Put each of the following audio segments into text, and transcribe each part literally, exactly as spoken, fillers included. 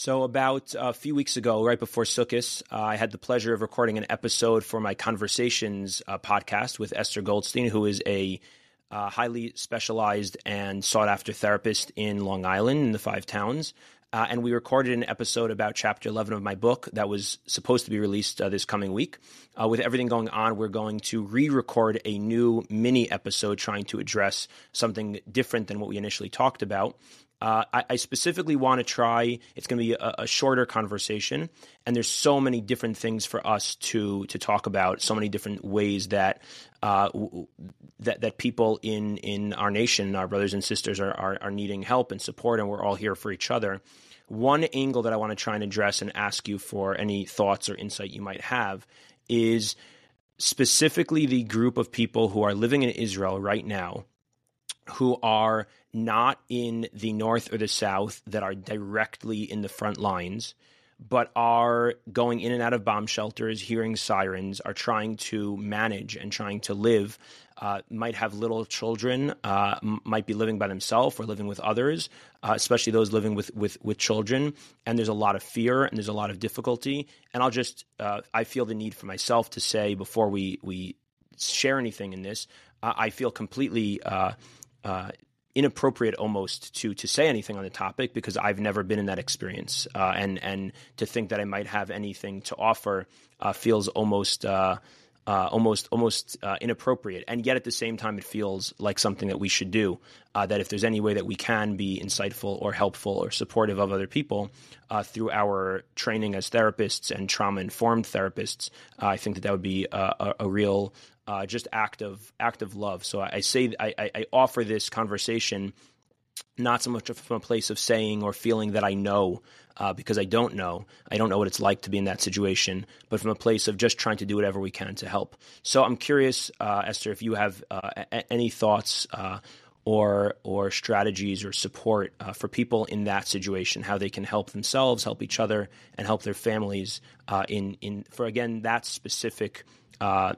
So about a few weeks ago, right before Sukkot, uh, I had the pleasure of recording an episode for my Conversations uh, podcast with Esther Goldstein, who is a uh, highly specialized and sought-after therapist in Long Island in the Five Towns. Uh, and we recorded an episode about Chapter eleven of my book that was supposed to be released uh, this coming week. Uh, with everything going on, we're going to re-record a new mini episode trying to address something different than what we initially talked about. Uh, I, I specifically want to try, it's going to be a, a shorter conversation, and there's so many different things for us to to talk about, so many different ways that uh, w- that that people in, in our nation, our brothers and sisters, are, are, are needing help and support, and we're all here for each other. One angle that I want to try and address and ask you for any thoughts or insight you might have is specifically the group of people who are living in Israel right now who are not in the north or the south, that are directly in the front lines, but are going in and out of bomb shelters, hearing sirens, are trying to manage and trying to live, uh, might have little children, uh, m- might be living by themselves or living with others, uh, especially those living with, with, with children. And there's a lot of fear and there's a lot of difficulty. And I'll just, uh, I feel the need for myself to say before we, we share anything in this, uh, I feel completely uh, uh, inappropriate almost to to say anything on the topic because I've never been in that experience, uh, and and to think that I might have anything to offer uh, feels almost uh, uh, almost almost uh, inappropriate. And yet at the same time, it feels like something that we should do. Uh, that if there's any way that we can be insightful or helpful or supportive of other people uh, through our training as therapists and trauma-informed therapists, uh, I think that that would be a, a, a real Uh, just act of act of love. So I, I say I, I, I offer this conversation not so much from a place of saying or feeling that I know, uh, because I don't know. I don't know what it's like to be in that situation, but from a place of just trying to do whatever we can to help. So I'm curious, uh, Esther, if you have uh, a- any thoughts uh, or or strategies or support uh, for people in that situation, how they can help themselves, help each other, and help their families uh, in in for again that specific Uh,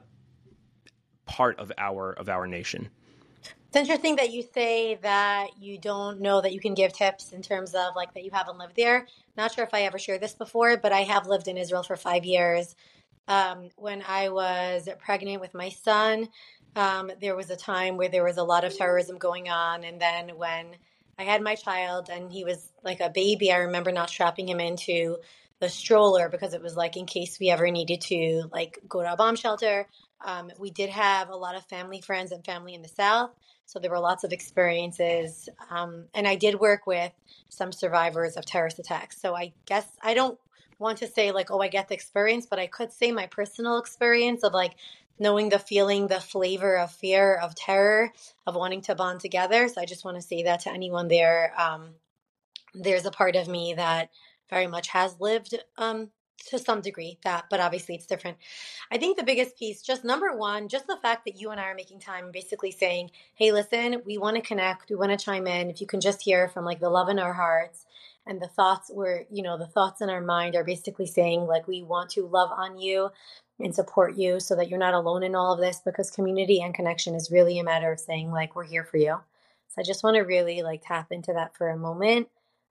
part of our of our nation. It's interesting that you say that you don't know that you can give tips in terms of like that you haven't lived there. Not sure if I ever shared this before, but I have lived in Israel for five years. Um, when I was pregnant with my son, um, there was a time where there was a lot of terrorism going on. And then when I had my child and he was like a baby, I remember not strapping him into the stroller because it was like in case we ever needed to like go to a bomb shelter. Um, we did have a lot of family friends and family in the South. So there were lots of experiences. Um, and I did work with some survivors of terrorist attacks. So I guess I don't want to say like, oh, I get the experience, but I could say my personal experience of like knowing the feeling, the flavor of fear, of terror, of wanting to bond together. So I just want to say that to anyone there. Um, there's a part of me that very much has lived um, to some degree that, but obviously it's different. I think the biggest piece, just number one, just the fact that you and I are making time, basically saying, hey, listen, we want to connect. We want to chime in. If you can just hear from like the love in our hearts and the thoughts were, you know, the thoughts in our mind are basically saying like, we want to love on you and support you so that you're not alone in all of this, because community and connection is really a matter of saying like, we're here for you. So I just want to really like tap into that for a moment.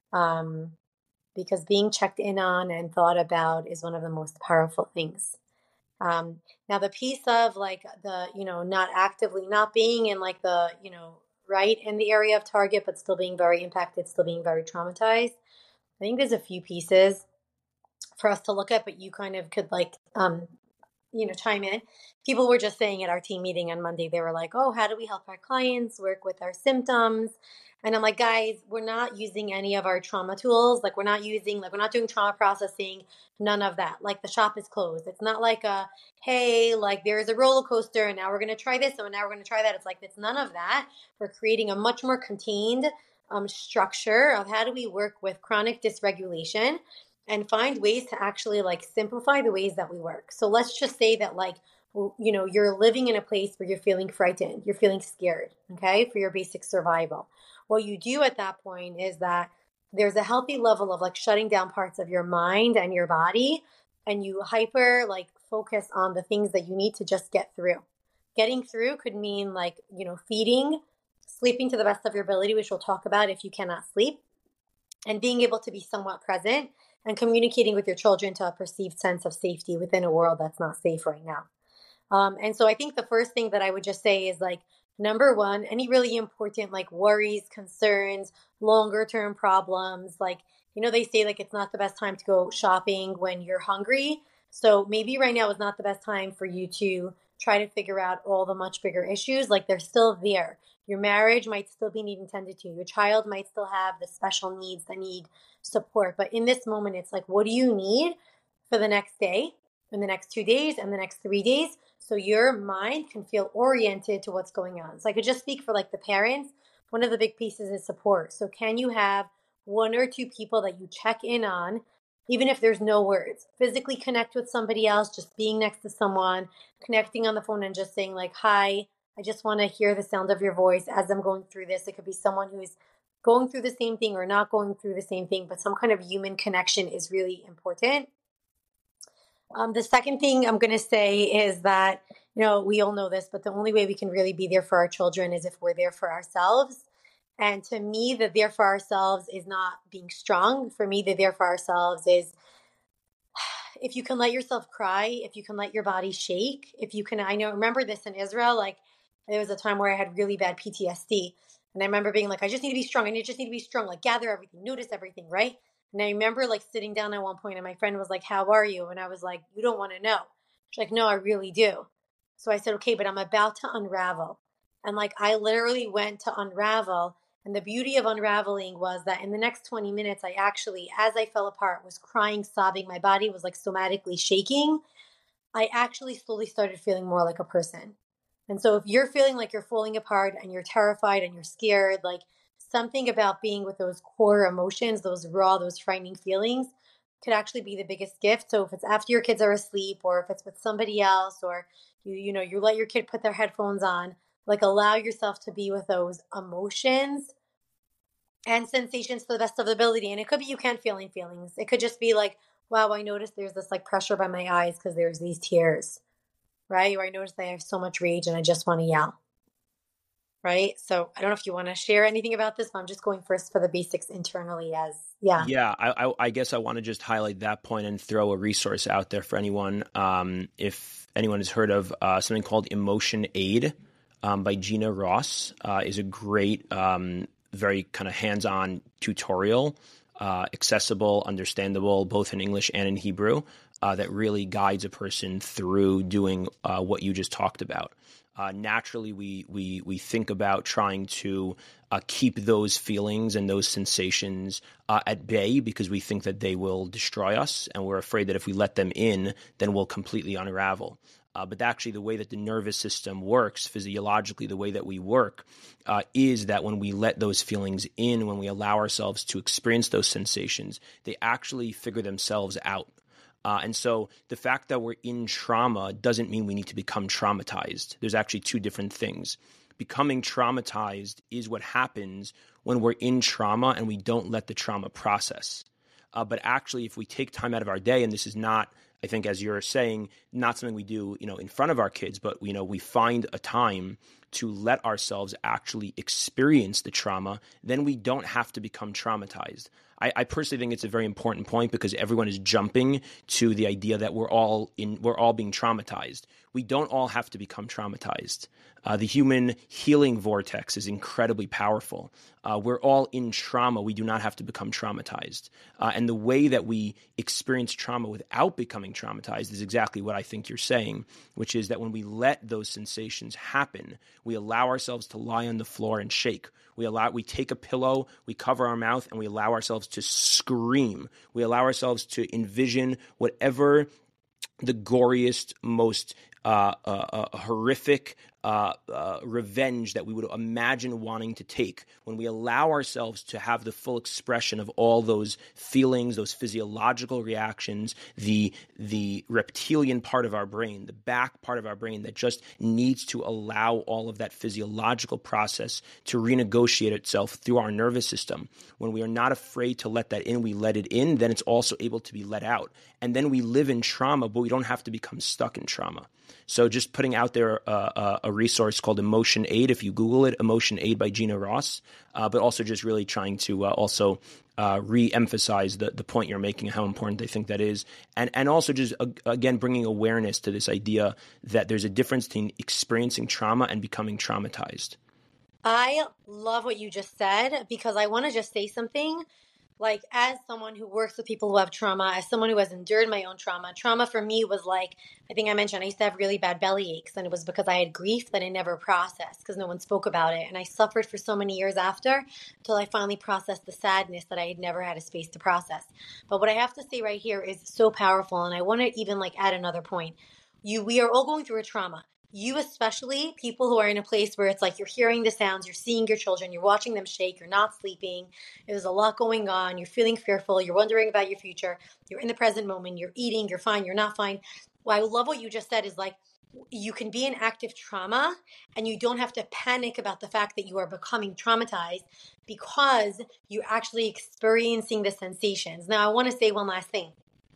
Um, because being checked in on and thought about is one of the most powerful things. Um, now the piece of like the, you know, not actively, not being in like the, you know, right in the area of target, but still being very impacted, still being very traumatized. I think there's a few pieces for us to look at, but you kind of could like, um, you know, chime in. People were just saying at our team meeting on Monday, they were like, oh, how do we help our clients work with our symptoms? And I'm like, guys, we're not using any of our trauma tools. Like we're not using, like we're not doing trauma processing, none of that. Like the shop is closed. It's not like a, hey, like there's a roller coaster and now we're going to try this and now we're going to try that. It's like, it's none of that. We're creating a much more contained um, structure of how do we work with chronic dysregulation and find ways to actually like simplify the ways that we work. So let's just say that like, you know, you're living in a place where you're feeling frightened, you're feeling scared, okay, for your basic survival. What you do at that point is that there's a healthy level of like shutting down parts of your mind and your body, and you hyper like focus on the things that you need to just get through. Getting through could mean like, you know, feeding, sleeping to the best of your ability, which we'll talk about if you cannot sleep. and being able to be somewhat present and communicating with your children to a perceived sense of safety within a world that's not safe right now. Um, and so I think the first thing that I would just say is like, number one, any really important like worries, concerns, longer term problems, like, you know, they say like it's not the best time to go shopping when you're hungry. So maybe right now is not the best time for you to try to figure out all the much bigger issues. Like they're still there. Your marriage might still be needing tended to. Your child might still have the special needs that need support. But in this moment, it's like, what do you need for the next day, in the next two days, and the next three days? So your mind can feel oriented to what's going on. So I could just speak for like the parents. One of the big pieces is support. So can you have one or two people that you check in on, even if there's no words, physically connect with somebody else, just being next to someone, connecting on the phone and just saying like, hi, I just want to hear the sound of your voice as I'm going through this. It could be someone who's going through the same thing or not going through the same thing, but some kind of human connection is really important. Um, the second thing I'm going to say is that, you know, we all know this, but the only way we can really be there for our children is if we're there for ourselves. And to me, the there for ourselves is not being strong. For me, the there for ourselves is if you can let yourself cry, if you can let your body shake, if you can, I know, remember this in Israel, like there was a time where I had really bad P T S D. And I remember being like, I just need to be strong. I just need to be strong, like gather everything, notice everything, right? And I remember like sitting down at one point and my friend was like, how are you? And I was like, you don't want to know. She's like, no, I really do. So I said, okay, but I'm about to unravel. And like, I literally went to unravel. And the beauty of unraveling was that in the next twenty minutes, I actually, as I fell apart, was crying, sobbing. My body was like somatically shaking. I actually slowly started feeling more like a person. And so if you're feeling like you're falling apart and you're terrified and you're scared, like something about being with those core emotions, those raw, those frightening feelings could actually be the biggest gift. So if it's after your kids are asleep or if it's with somebody else or you, you know, you let your kid put their headphones on, like allow yourself to be with those emotions and sensations to the best of the ability. And it could be you can't feel any feelings. It could just be like, wow, I noticed there's this like pressure by my eyes because there's these tears, right? Or I noticed I have so much rage and I just want to yell. Right. So I don't know if you want to share anything about this, but I'm just going first for the basics internally as, yeah. Yeah, I, I, I guess I want to just highlight that point and throw a resource out there for anyone. Um, if anyone has heard of uh, something called Emotion Aid um, by Gina Ross, uh, is a great, um, very kind of hands-on tutorial, uh, accessible, understandable, both in English and in Hebrew, uh, that really guides a person through doing uh, what you just talked about. Uh, naturally, we we we think about trying to uh, keep those feelings and those sensations uh, at bay because we think that they will destroy us, and we're afraid that if we let them in, then we'll completely unravel. Uh, but actually, the way that the nervous system works, physiologically, the way that we work, uh, is that when we let those feelings in, when we allow ourselves to experience those sensations, they actually figure themselves out. Uh, and so the fact that we're in trauma doesn't mean we need to become traumatized. There's actually two different things. Becoming traumatized is what happens when we're in trauma and we don't let the trauma process. Uh, but actually, if we take time out of our day, and this is not, I think, as you're saying, not something we do, you know, in front of our kids, but, you know, we find a time to let ourselves actually experience the trauma, then we don't have to become traumatized. I, I personally think it's a very important point because everyone is jumping to the idea that we're all in, we're all being traumatized. We don't all have to become traumatized. Uh, the human healing vortex is incredibly powerful. Uh, we're all in trauma. We do not have to become traumatized. Uh, and the way that we experience trauma without becoming traumatized is exactly what I think you're saying, which is that when we let those sensations happen, we allow ourselves to lie on the floor and shake. We allow, we take a pillow, we cover our mouth, and we allow ourselves to scream. We allow ourselves to envision whatever the goriest, most uh, uh, uh, horrific uh, uh, revenge that we would imagine wanting to take. When we allow ourselves to have the full expression of all those feelings, those physiological reactions, the the reptilian part of our brain, the back part of our brain that just needs to allow all of that physiological process to renegotiate itself through our nervous system. When we are not afraid to let that in, we let it in, then it's also able to be let out. And then we live in trauma, but we don't have to become stuck in trauma. So just putting out there uh, a resource called Emotion Aid, if you Google it, Emotion Aid by Gina Ross, uh, but also just really trying to uh, also uh, re-emphasize the, the point you're making, how important they think that is. And, and also just, uh, again, bringing awareness to this idea that there's a difference between experiencing trauma and becoming traumatized. I love what you just said, because I want to just say something. Like, as someone who works with people who have trauma, as someone who has endured my own trauma, trauma for me was like, I think I mentioned, I used to have really bad belly aches, and it was because I had grief that I never processed because no one spoke about it. And I suffered for so many years after, until I finally processed the sadness that I had never had a space to process. But what I have to say right here is so powerful. And I want to even like add another point. You, we are all going through a trauma. You especially, people who are in a place where it's like you're hearing the sounds, you're seeing your children, you're watching them shake, you're not sleeping, there's a lot going on, you're feeling fearful, you're wondering about your future, you're in the present moment, you're eating, you're fine, you're not fine. Well, I love what you just said is like, you can be in active trauma and you don't have to panic about the fact that you are becoming traumatized, because you're actually experiencing the sensations. Now, I want to say one last thing.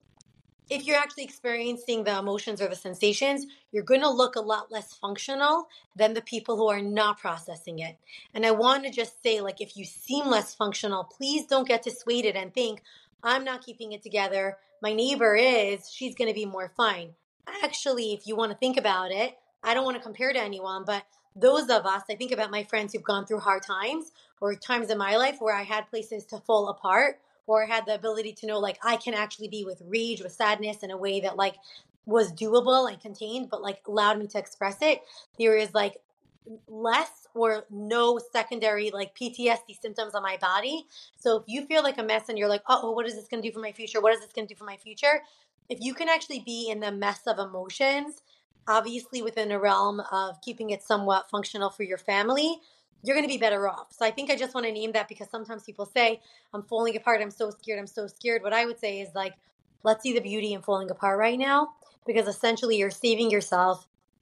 If you're actually experiencing the emotions or the sensations, you're going to look a lot less functional than the people who are not processing it. And I want to just say, like, if you seem less functional, please don't get dissuaded and think, I'm not keeping it together. My neighbor is, she's going to be more fine. Actually, if you want to think about it, I don't want to compare to anyone, but those of us, I think about my friends who've gone through hard times, or times in my life where I had places to fall apart, or I had the ability to know, like, I can actually be with rage, with sadness in a way that, like, was doable and contained, but, like, allowed me to express it. There is, like, less or no secondary, like, P T S D symptoms on my body. So if you feel like a mess and you're like, oh, what is this going to do for my future? What is this going to do for my future? If you can actually be in the mess of emotions, obviously within a realm of keeping it somewhat functional for your family, you're going to be better off. So I think I just want to name that, because sometimes people say, I'm falling apart, I'm so scared, I'm so scared. What I would say is, like, let's see the beauty in falling apart right now, because essentially you're saving yourself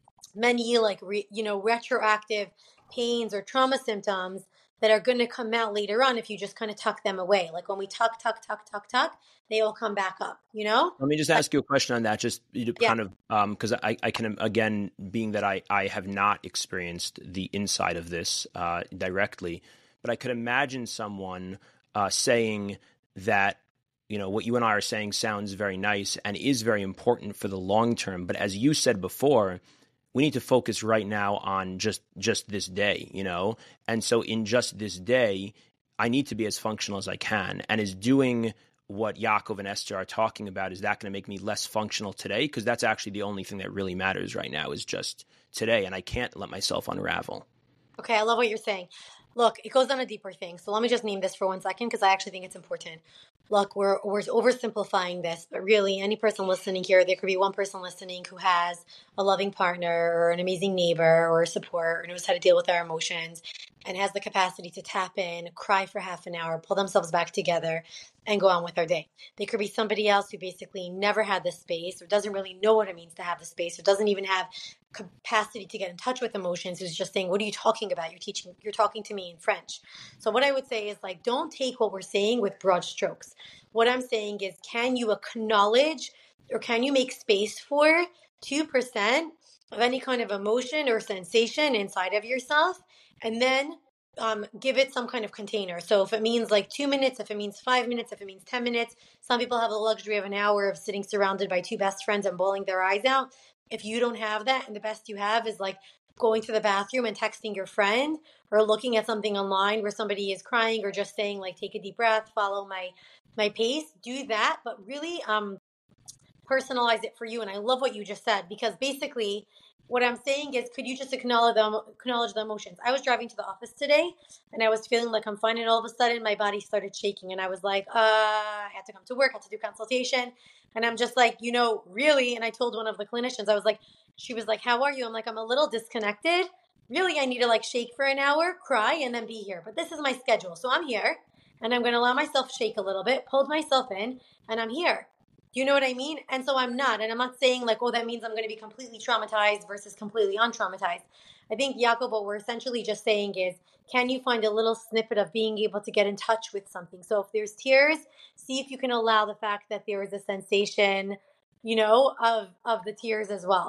many, like, re, you know, retroactive pains or trauma symptoms that are going to come out later on if you just kind of tuck them away. Like when we tuck, tuck, tuck, tuck, tuck, they all come back up, you know? Let me just ask you a question on that, just you know, Yeah. kind of, um, because I, I can, again, being that I, I have not experienced the inside of this uh, directly, but I could imagine someone uh, saying that, you know, what you and I are saying sounds very nice and is very important for the long term. But as you said before, we need to focus right now on just just this day, you know? And so in just this day, I need to be as functional as I can. And is doing what Yaakov and Esther are talking about, is that going to make me less functional today? Because that's actually the only thing that really matters right now, is just today. And I can't let myself unravel. Okay, I love what you're saying. Look, it goes on a deeper thing. So let me just name this for one second, because I actually think it's important. Look, we're we're oversimplifying this, but really, any person listening here, there could be one person listening who has a loving partner or an amazing neighbor or support, or knows how to deal with their emotions, and has the capacity to tap in, cry for half an hour, pull themselves back together, and go on with their day. There could be somebody else who basically never had this space, or doesn't really know what it means to have the space, or doesn't even have capacity to get in touch with emotions, who's just saying, what are you talking about? You're teaching, you're talking to me in French. So what I would say is, like, don't take what we're saying with broad strokes. What I'm saying is, can you acknowledge, or can you make space for two percent of any kind of emotion or sensation inside of yourself, and then um, give it some kind of container. So if it means like two minutes, if it means five minutes, if it means ten minutes, some people have the luxury of an hour of sitting surrounded by two best friends and bawling their eyes out. If you don't have that, and the best you have is like going to the bathroom and texting your friend, or looking at something online where somebody is crying, or just saying, like, take a deep breath, follow my my pace, do that, but really um personalize it for you. And I love what you just said, because basically what I'm saying is, could you just acknowledge the, acknowledge the emotions? I was driving to the office today and I was feeling like I'm fine, and all of a sudden my body started shaking, and I was like, uh, I had to come to work, had to do consultation. And I'm just like, you know, really? And I told one of the clinicians, I was like, she was like, how are you? I'm like, I'm a little disconnected. Really, I need to like shake for an hour, cry, and then be here. But this is my schedule. So I'm here, and I'm going to allow myself shake a little bit, pulled myself in, and I'm here. Do you know what I mean? And so I'm not. And I'm not saying like, oh, that means I'm going to be completely traumatized versus completely untraumatized. I think, Yaakov, what we're essentially just saying is, can you find a little snippet of being able to get in touch with something? So if there's tears, see if you can allow the fact that there is a sensation, you know, of, of the tears as well.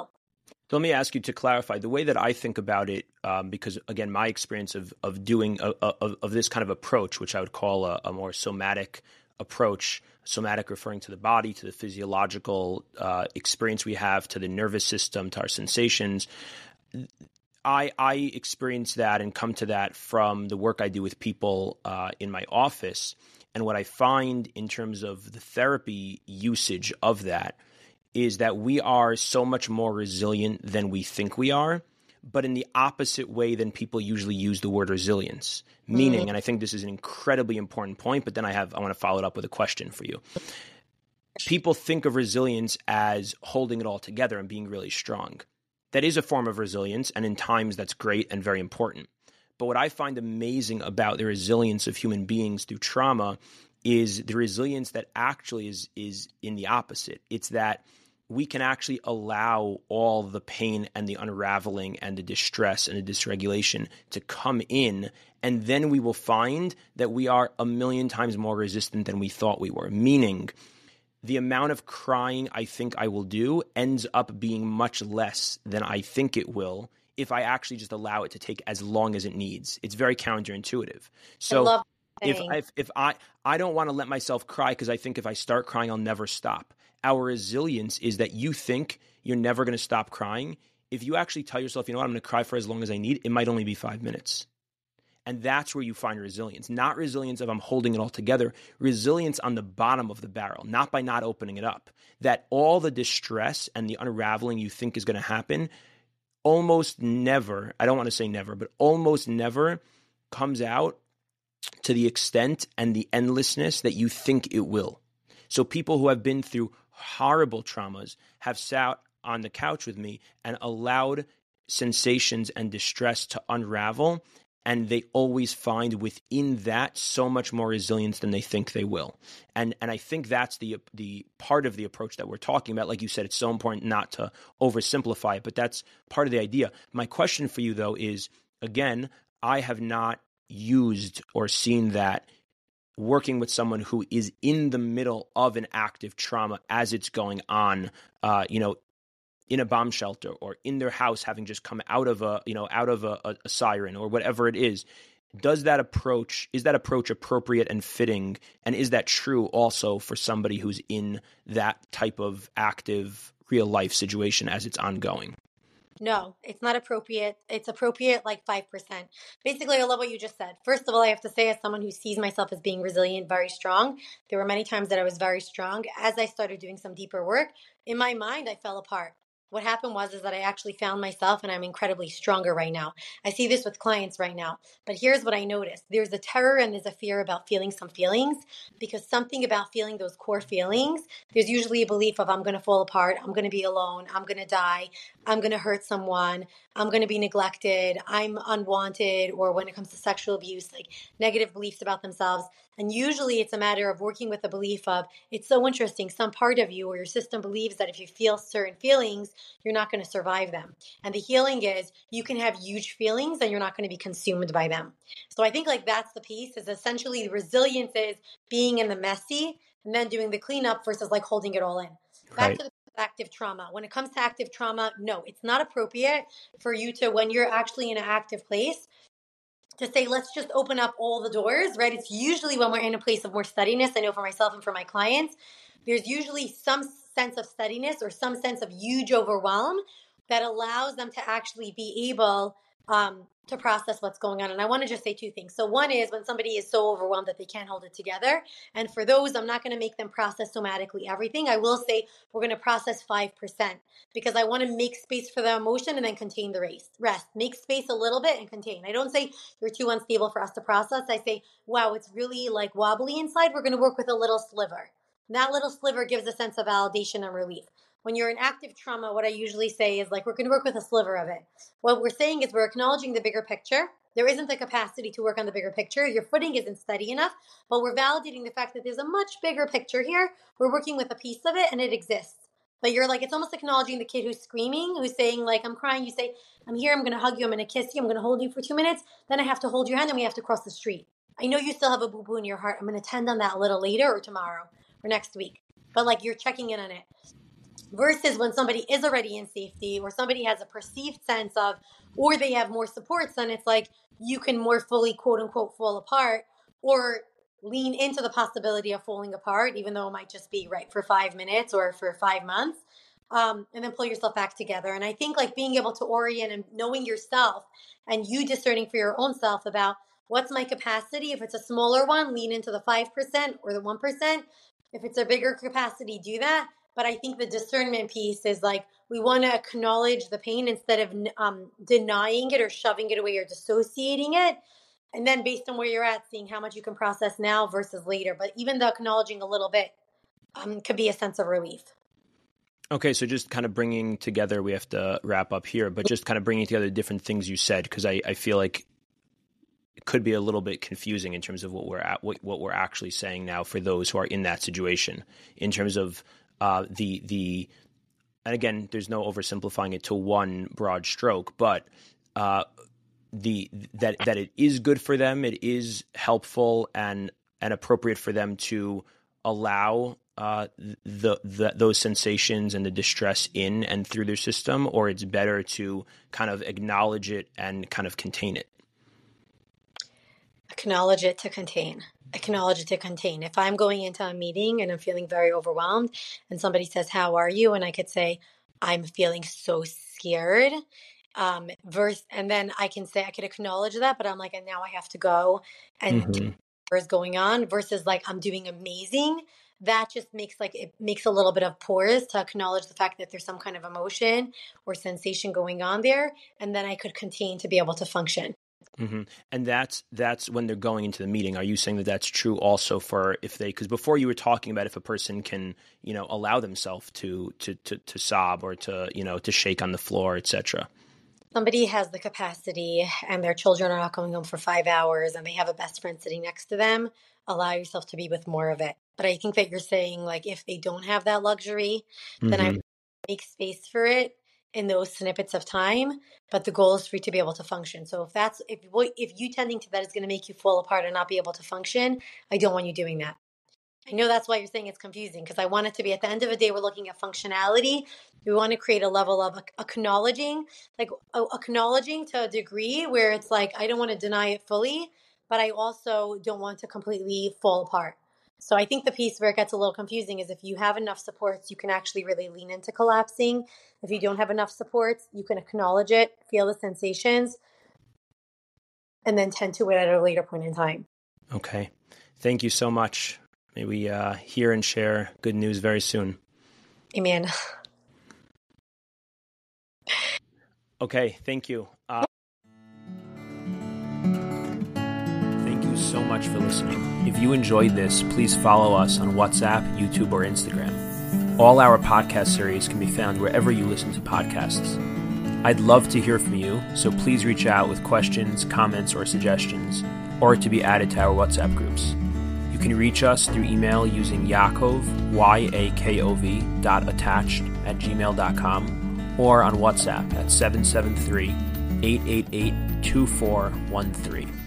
So let me ask you to clarify the way that I think about it, um, because again, my experience of of doing a, a, of, of this kind of approach, which I would call a, a more somatic approach, somatic referring to the body, to the physiological uh, experience we have, to the nervous system, to our sensations. I, I experience that and come to that from the work I do with people uh, in my office. And what I find in terms of the therapy usage of that is that we are so much more resilient than we think we are, but in the opposite way than people usually use the word resilience. Meaning, Mm. and I think this is an incredibly important point, but then I have I want to follow it up with a question for you. People think of resilience as holding it all together and being really strong. That is a form of resilience, and in times that's great and very important. But what I find amazing about the resilience of human beings through trauma is the resilience that actually is is in the opposite. It's that we can actually allow all the pain and the unraveling and the distress and the dysregulation to come in, and then we will find that we are a million times more resistant than we thought we were. Meaning, the amount of crying I think I will do ends up being much less than I think it will if I actually just allow it to take as long as it needs. It's very counterintuitive. I So love if saying. if, if I I don't want to let myself cry because I think if I start crying, I'll never stop. Our resilience is that you think you're never going to stop crying. If you actually tell yourself, you know what, I'm going to cry for as long as I need, it might only be five minutes. And that's where you find resilience. Not resilience of I'm holding it all together. Resilience on the bottom of the barrel, not by not opening it up. That all the distress and the unraveling you think is going to happen almost never, I don't want to say never, but almost never comes out to the extent and the endlessness that you think it will. So people who have been through horrible traumas have sat on the couch with me and allowed sensations and distress to unravel, and they always find within that so much more resilience than they think they will. And and I think that's the the part of the approach that we're talking about. Like you said, it's so important not to oversimplify it, but that's part of the idea. My question for you, though, is, again, I have not used or seen that working with someone who is in the middle of an active trauma as it's going on, uh, you know, in a bomb shelter or in their house, having just come out of a, you know, out of a, a, a siren or whatever it is. Does that approach, is that approach appropriate and fitting? And is that true also for somebody who's in that type of active real life situation as it's ongoing? No, it's not appropriate. It's appropriate like five percent. Basically, I love what you just said. First of all, I have to say, as someone who sees myself as being resilient, very strong, there were many times that I was very strong. As I started doing some deeper work, in my mind, I fell apart. What happened was is that I actually found myself, and I'm incredibly stronger right now. I see this with clients right now. But here's what I noticed. There's a terror and there's a fear about feeling some feelings, because something about feeling those core feelings, there's usually a belief of I'm going to fall apart, I'm going to be alone, I'm going to die, I'm going to hurt someone, I'm going to be neglected, I'm unwanted, or when it comes to sexual abuse, like negative beliefs about themselves. And usually it's a matter of working with the belief of, it's so interesting, some part of you or your system believes that if you feel certain feelings, you're not going to survive them. And the healing is you can have huge feelings and you're not going to be consumed by them. So I think like that's the piece, is essentially the resilience is being in the messy and then doing the cleanup versus like holding it all in. Back Right. to the active trauma. When it comes to active trauma, no, it's not appropriate for you to, when you're actually in an active place, to say, let's just open up all the doors, right? It's usually when we're in a place of more steadiness. I know for myself and for my clients, there's usually some sense of steadiness or some sense of huge overwhelm that allows them to actually be able um, to process what's going on. And I want to just say two things. So one is when somebody is so overwhelmed that they can't hold it together. And for those, I'm not going to make them process somatically everything. I will say we're going to process five percent because I want to make space for the emotion and then contain the rest. Rest. Make space a little bit and contain. I don't say you're too unstable for us to process. I say, wow, it's really like wobbly inside. We're going to work with a little sliver. And that little sliver gives a sense of validation and relief. When you're in active trauma, what I usually say is like, we're going to work with a sliver of it. What we're saying is we're acknowledging the bigger picture. There isn't the capacity to work on the bigger picture. Your footing isn't steady enough, but we're validating the fact that there's a much bigger picture here. We're working with a piece of it and it exists. But you're like, it's almost acknowledging the kid who's screaming, who's saying like, I'm crying. You say, I'm here. I'm going to hug you. I'm going to kiss you. I'm going to hold you for two minutes. Then I have to hold your hand and we have to cross the street. I know you still have a boo-boo in your heart. I'm going to tend on that a little later or tomorrow or next week. But like you're checking in on it. Versus when somebody is already in safety or somebody has a perceived sense of, or they have more supports, then it's like you can more fully, quote unquote, fall apart or lean into the possibility of falling apart, even though it might just be right for five minutes or for five months. Um, and then pull yourself back together. And I think like being able to orient and knowing yourself and you discerning for your own self about what's my capacity. If it's a smaller one, lean into the five percent or the one percent. If it's a bigger capacity, do that. But I think the discernment piece is like we want to acknowledge the pain instead of um, denying it or shoving it away or dissociating it. And then based on where you're at, seeing how much you can process now versus later. But even the acknowledging a little bit um, could be a sense of relief. Okay, so just kind of bringing together, we have to wrap up here, but just kind of bringing together different things you said, because I, I feel like it could be a little bit confusing in terms of what we're at, what, what we're actually saying now for those who are in that situation, in terms of uh, the the, and again, there's no oversimplifying it to one broad stroke, but uh, the that that it is good for them, it is helpful and and appropriate for them to allow Uh, the, the those sensations and the distress in and through their system, or it's better to kind of acknowledge it and kind of contain it? Acknowledge it to contain. Acknowledge it to contain. If I'm going into a meeting and I'm feeling very overwhelmed and somebody says, how are you? And I could say, I'm feeling so scared. Um, verse, and then I can say, I could acknowledge that, but I'm like, and now I have to go and mm-hmm. what's going on versus like, I'm doing amazing. That just makes like, it makes a little bit of pause to acknowledge the fact that there's some kind of emotion or sensation going on there. And then I could contain to be able to function. Mm-hmm. And that's that's when they're going into the meeting. Are you saying that that's true also for if they, because before you were talking about if a person can, you know, allow themselves to, to, to, to sob or to, you know, to shake on the floor, et cetera. Somebody has the capacity and their children are not going home for five hours and they have a best friend sitting next to them, allow yourself to be with more of it. But I think that you're saying like, if they don't have that luxury, mm-hmm. then I make space for it in those snippets of time, but the goal is for you to be able to function. So if that's, if if you tending to that is going to make you fall apart and not be able to function, I don't want you doing that. I know that's why you're saying it's confusing, because I want it to be at the end of the day, we're looking at functionality. We want to create a level of acknowledging, like acknowledging to a degree where it's like, I don't want to deny it fully, but I also don't want to completely fall apart. So I think the piece where it gets a little confusing is if you have enough supports, you can actually really lean into collapsing. If you don't have enough supports, you can acknowledge it, feel the sensations, and then tend to it at a later point in time. Okay. Thank you so much. May we uh, hear and share good news very soon. Amen. Okay. Thank you. Uh, thank you so much for listening. If you enjoyed this, please follow us on WhatsApp, YouTube, or Instagram. All our podcast series can be found wherever you listen to podcasts. I'd love to hear from you, so please reach out with questions, comments, or suggestions, or to be added to our WhatsApp groups. You can reach us through email using Yaakov, Y A K O V, dot attached at gmail dot com, or on WhatsApp at seven seven three, eight eight eight, two four one three.